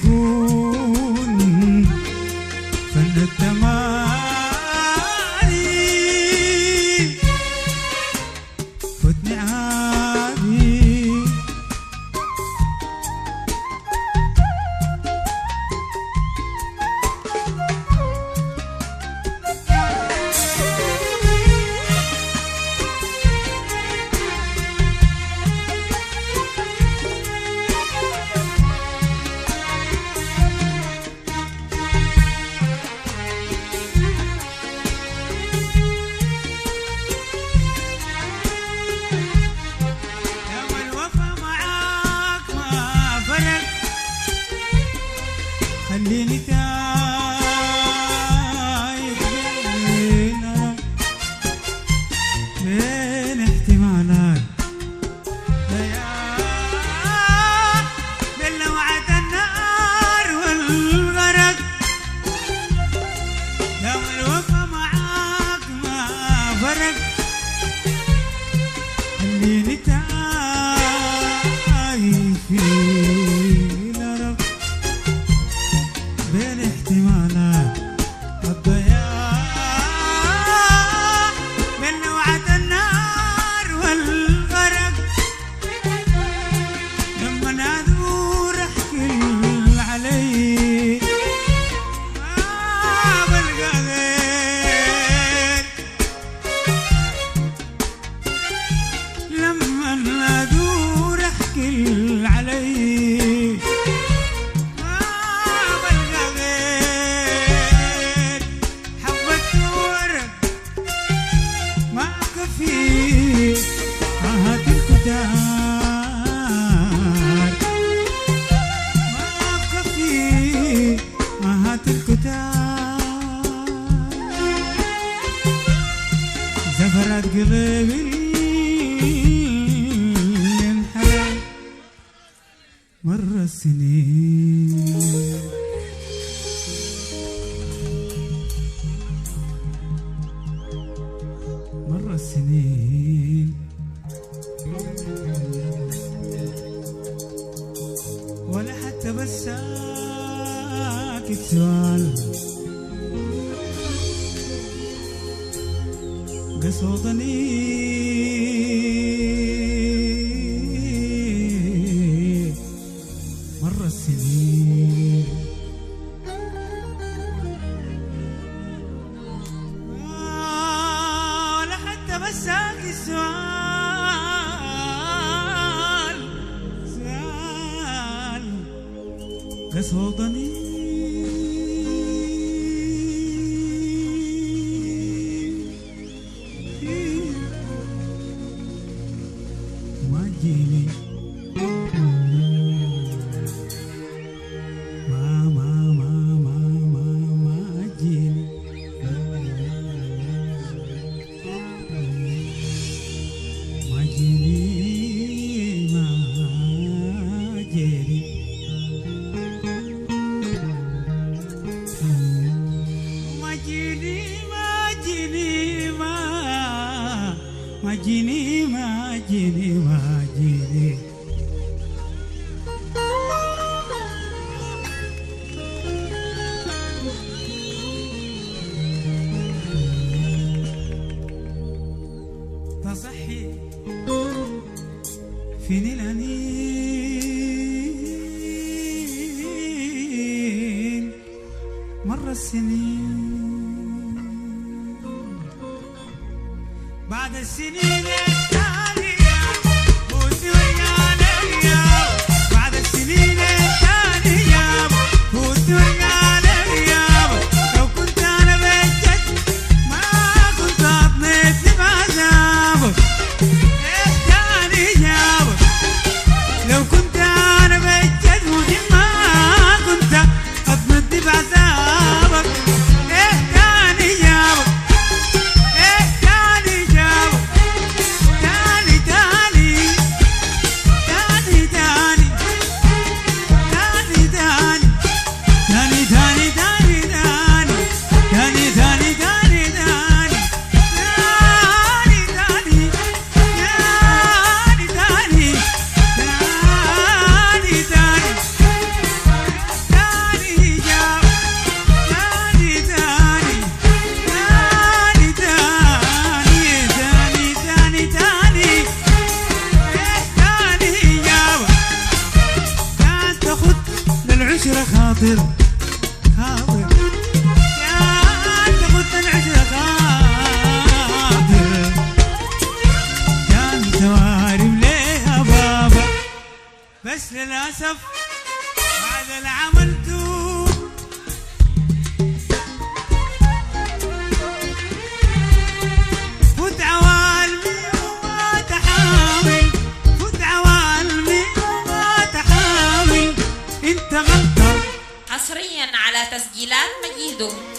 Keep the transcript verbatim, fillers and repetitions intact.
يكون فن التماري فتني عادي خليني تايه بين بين احتمالات ليال بين لوعة النار والغرق يوم الوفا معاك ما فرق خليني تايه في الأرق بين احتمالات الضياع بين لوعة النار والغرق لما ادور احكي علي ما بلقى غير لما ادور احكي علي هات الكتار ما بكفي هات الكتار زفرات قلبي انحرق مر السنين مر السنين ولا حتى بس ساكت سؤال قصودني مر السنين ولا حتى بس ساكت سؤال سؤال قصودني ما تجيني ما ما ما ما ما ما تجيني ما تجيني ما تجيني ما جيني ما جيني ما ما جيني ما جيني ما جيني تصحي فيني الأنين مر السنين بعد السنين التالية والدنيا ليا بعد السنين التالية والدنيا ليا لو كنت أنا بجد ما كنت أطنيتني بعذابك إيه تاني جابك لو كنت أنا بجد ما كنت أطنيتني بعذابك إيه تاني جابك إيه تاني جابك العشرة خاطر خاطر كان تموت العشرة خاطر كان توارم ليها بابا بس للأسف بعد اللي عملته فوت عوالمي وما تحاول فوت عوالمي وما تحاول انت غلطان. حصريا على تسجيلات مجيدو.